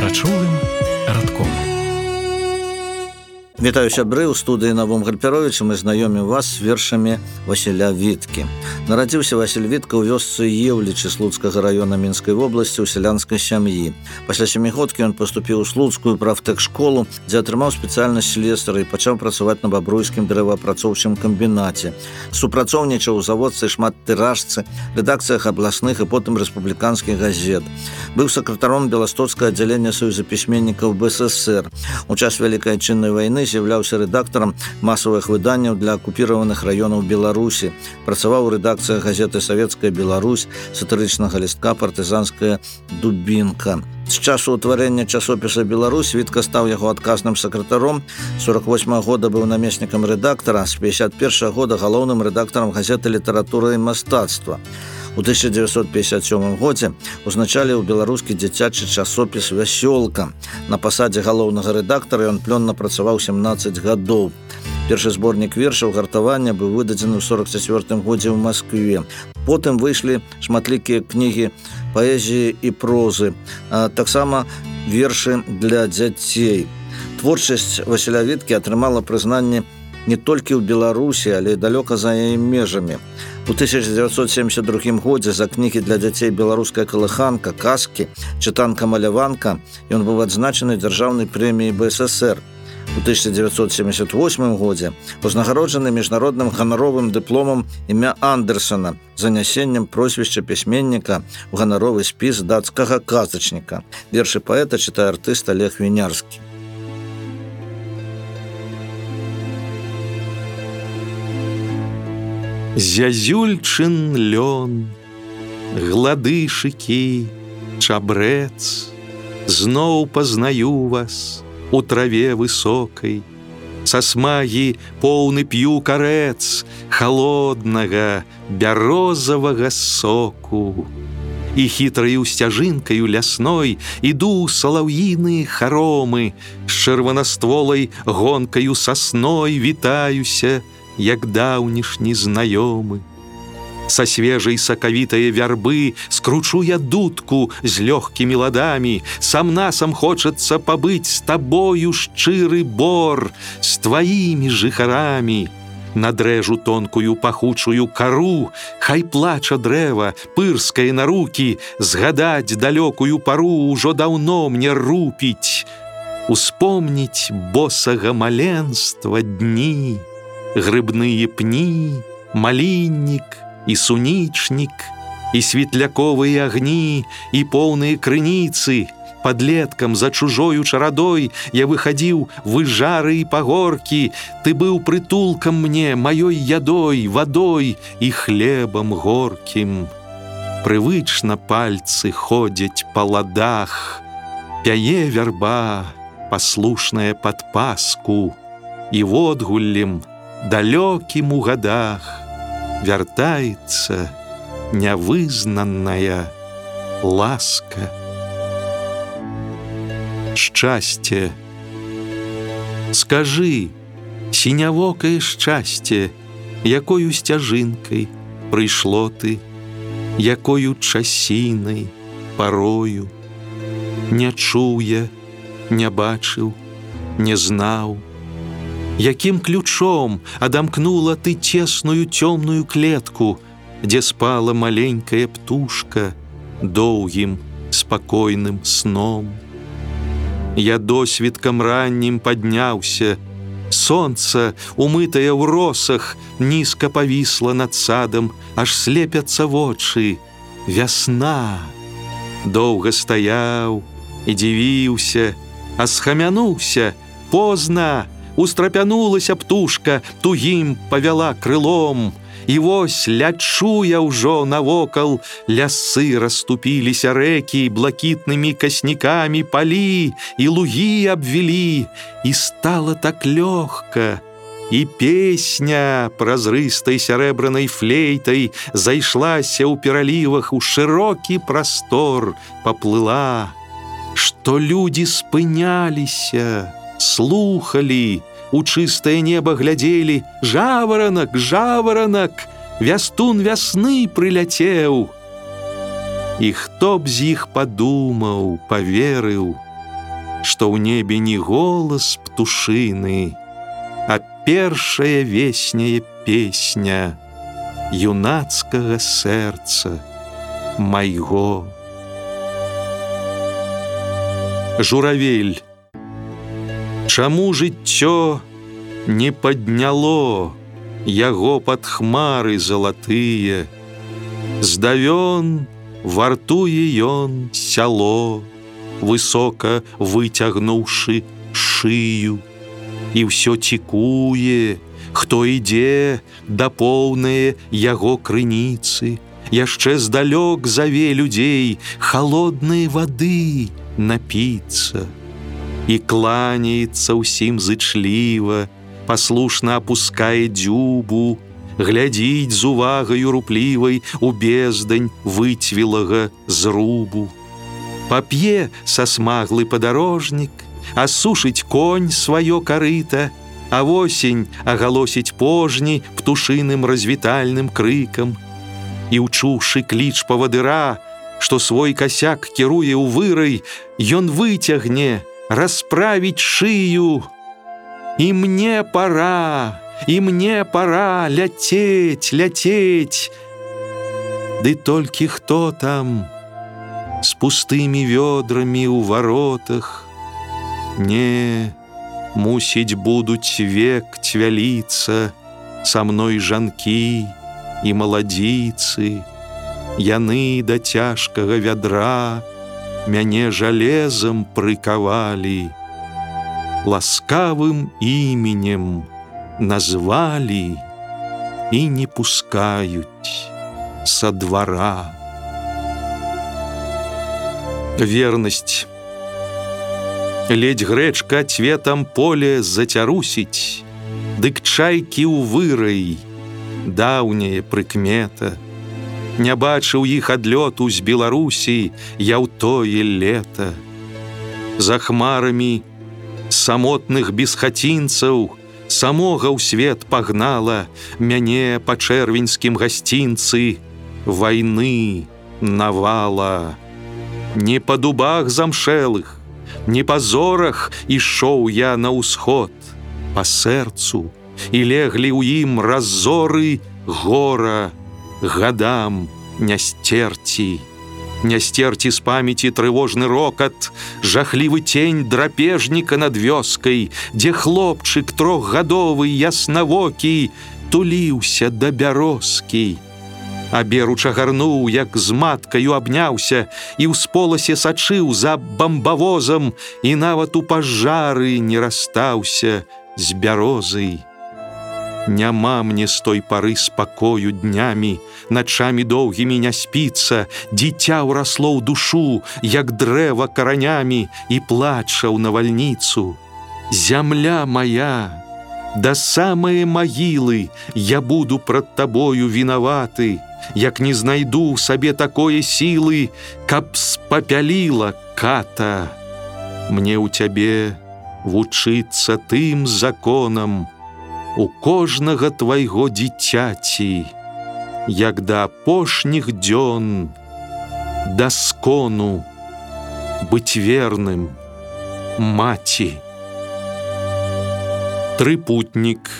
прачулым радком. Вітаю сябры, у студыі Навум Гальперович. Мы знаёмім вас з вершамі Васіля Віткі. Нарадзіўся Васіль Вітка ў вёсцы Еўлічы Слуцкага района Мінскай вобласці ў сялянскай сям'і. Пасля сямігодкі ён паступіў у Слуцкую прафтэхшколу, дзе атрымаў спецыяльнасць слесара і пачаў працаваць на бабруйскім дрэваапрацоўчым камбінаце. Супрацоўнічаў у заводцы шматтыражцы, рэдакцыях абласных і потым рэспубліканскіх газет. Быў сакратаром беластоцкага аддзялення Саюза пісьменнікаў БССР. У час Вялікай Адчыннай вайны з'яўляўся рэдактарам масавых выданняў для акупіраваных раёнаў Беларусі. Працаваў у рэдакцыях газеты «Савецкая Беларусь», сатырычнага лістка «Партызанская дубінка». З часу ўтварэння часопіса «Беларусь» Вітка стаў яго адказным сакратаром. З 48 года быў намеснікам рэдактара, з 51 года галоўным рэдактарам газеты «Літаратура і мастацтва». У 1957 годзе узначаліў беларускі дзіцячы часопіс «Вясёлка». На пасадзе галоўнага рэдактара ён плённа працаваў 17 гадоў. Першы зборнік вершаў гартавання быў выдадзены ў 44 годзе ў Маскве. Потым выйшлі шматлікія кнігі паэзіі і прозы, а таксама вершы для дзяцей. Творчасць Васіля Віткі атрымала прызнанне не толькі ў Беларусі, але і далёка за яе межамі. У 1972 годзе за кнігі для дзяцей «Беларуская калыханка», «Казкі», «Чытанка-маляванка» ён быў адзначаны дзяржаўнай прэміяй БССР. У 1978 годзе узнагароджаны міжнародным ганаровым дыпломам імя Андерсона з занясеннем прозвішча пісьменніка ў ганаровы спіс дацкага казачніка. Вершы паэта чытае артыст Олег Вінярскі. Зязюльчин лён, гладышыкі, чабрэц, зноў пазнаю вас у траве высокай, са смагі поўны п'ю карэц халоднага бярозавага соку. І хітраю сцяжынкаю лясной іду салаўіны харомы, з чырванастволай гонкаю сасной вітаюся, як даўнішні знаёмы. Са свежай сакавітае вярбы скручу я дудку з лёгкімі ладамі, сам насам хочацца пабыць з табою шчыры бор, з тваімі жыхарамі. Надрэжу тонкую пахучую кару, хай плача дрэва, пырскае на рукі, згадаць далёкую пару ўжо даўно мне рупіць. Успомніць босага маленства дні, грыбныя пні, маліннік і сунічнік, і светляковыя агні, і поўныя крыніцы. Падлеткам за чужою чарадой я выхадзіў выжары і пагоркі. Ты быў прытулкам мне, маёй ядой, вадой і хлебам горкім. Прывычна пальцы ходзяць па ладах, пяе вярба, паслушная пад паску, і водгуллем далёкім у гадах вяртаецца нявызнанная ласка. Шчасце, скажы, сінявокае шчасце, якою сцяжынкай прыйшло ты, якою часінай парою. Не чуў я, не бачыў, не знаў, якім ключом адамкнула ты цесную цёмную клетку, дзе спала маленькая птушка доўгім спакойным сном. Я досвіткам раннім падняўся, сонца, умытае ў росах, нізка павісла над садам, аж слепяцца вочы. Вясна. Доўга стаяў і дзівіўся, а схамянуўся позна. Устрапянулася птушка, тугім павяла крылом. І вось лячу я ўжо навокал, лясы расступіліся рэкі, блакітнымі каснікамі палі, і лугі абвілі, і стала так лёгка. І песня празрыстай сярэбранай флейтай зайшлася ў пералівах, у шырокі прастор паплыла. Што людзі спыняліся, слухалі, у чыстае неба глядзелі: жаваранак, жаваранак, вястун вясны прыляцеў. І хто б з іх падумаў, паверыў, што ў небе не голас птушыны, а першая весняя песня юнацкага сэрца майго. Журавель, чаму жыццё не падняло яго пад хмары залатыя? Здавён вартуе ён сяло, высока выцягнуўшы шыю, і ўсё цікуе, хто ідзе да поўнае яго крыніцы, яшчэ здалёк заве людзей халоднай вады напіцца, і кланяецца ўсім зычліва, паслушна апускае дзюбу, глядзіць з увагаю руплівай у бездань выцвілага зрубу. Пап'е сасмаглы падарожнік, асушыць конь сваё карыта, а восень агалосіць пожні птушыным развітальным крыкам. І ўчуўшы кліч павадыра, што свой касяк кіруе ў вырай, ён выцягне расправіць шыю. І мне пора, ляцець, ляцець. Ды толькі хто там з пустымі вёдрамі ў варотах? Не, мусіць, будуць век цвяліцца са мной жанкі і маладзіцы. Яны да цяжкага вядра мяне жалезам прыкавалі, ласкавым іменем назвалі і не пускаюць са двара. Вернасць. Ледзь грэчка цветам поле зацярусіць, дык чайкі ў вырай, даўняя прыкмета. Не бачыў іх адлёту з Беларусі я ў тое лета. За хмарамі самотных бесхацінцаў самога ў свет пагнала мяне па чэрвеньскім гасцінцы вайны навала. Не па дубах замшэлых, не па зорах ішоў я на ўсход, па сэрцу, і леглі ў ім разоры гора, гадам не сцерці. Не сцерці з памяці трывожны рокат, жахлівы тень драпежніка над вёскай, дзе хлопчык трохгадовы яснавокі туліўся да бярозкі. А беруч агарнуў, як з маткаю абняўся, і ў споласе сачыў за бамбавозам, і нават у пажары не расстаўся з бярозай. Няма мне з той пары спакою днямі, начамі доўгімі не спіцца, дзіця ўрасло ў душу, як дрэва каранямі, і плача ў навальніцу. Зямля моя, да самае магілы я буду прад табою вінаваты, як не знайду ў сабе такое сілы, каб спапяліла ката. Мне ў цябе вучыцца тым законам, у кожнага твайго дзіцяці, як да апошніх дзён, да скону быць верным маці. Трыпутнік.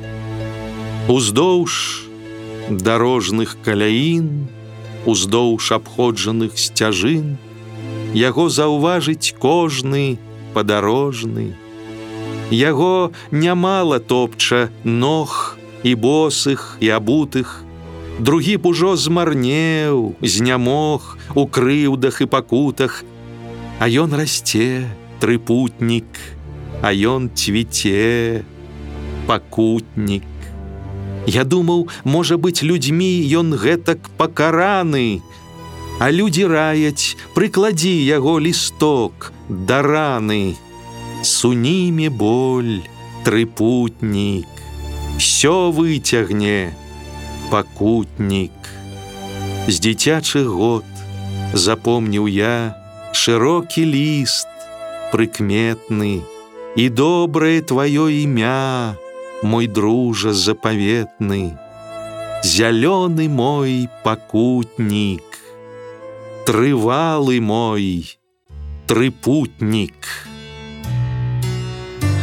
Уздоўж дарожных каляін, уздоўж абходжаных сцяжын, яго заўважыць кожны падарожны. Яго нямала топча ног і босых, і абутых. Другі б ужо змарнеў, знямог у крыўдах і пакутах. А ён расце, трыпутнік, а ён цвіце, пакутнік. Я думаў, можа быць, людзьмі ён гэтак пакараны, а людзі раяць, прыкладзі яго лісток да раны. Суніме боль, трыпутнік, всё выцягне, пакутнік. З дзіцячых год запомніў я шырокі ліст, прыкметны, і добрае тваё імя, мой дружа запаветны. Зялёны мой пакутнік, трывалы мой трыпутнік.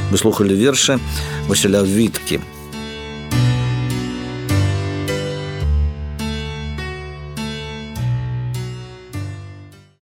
Вы слухали вершы Васіля Віткі.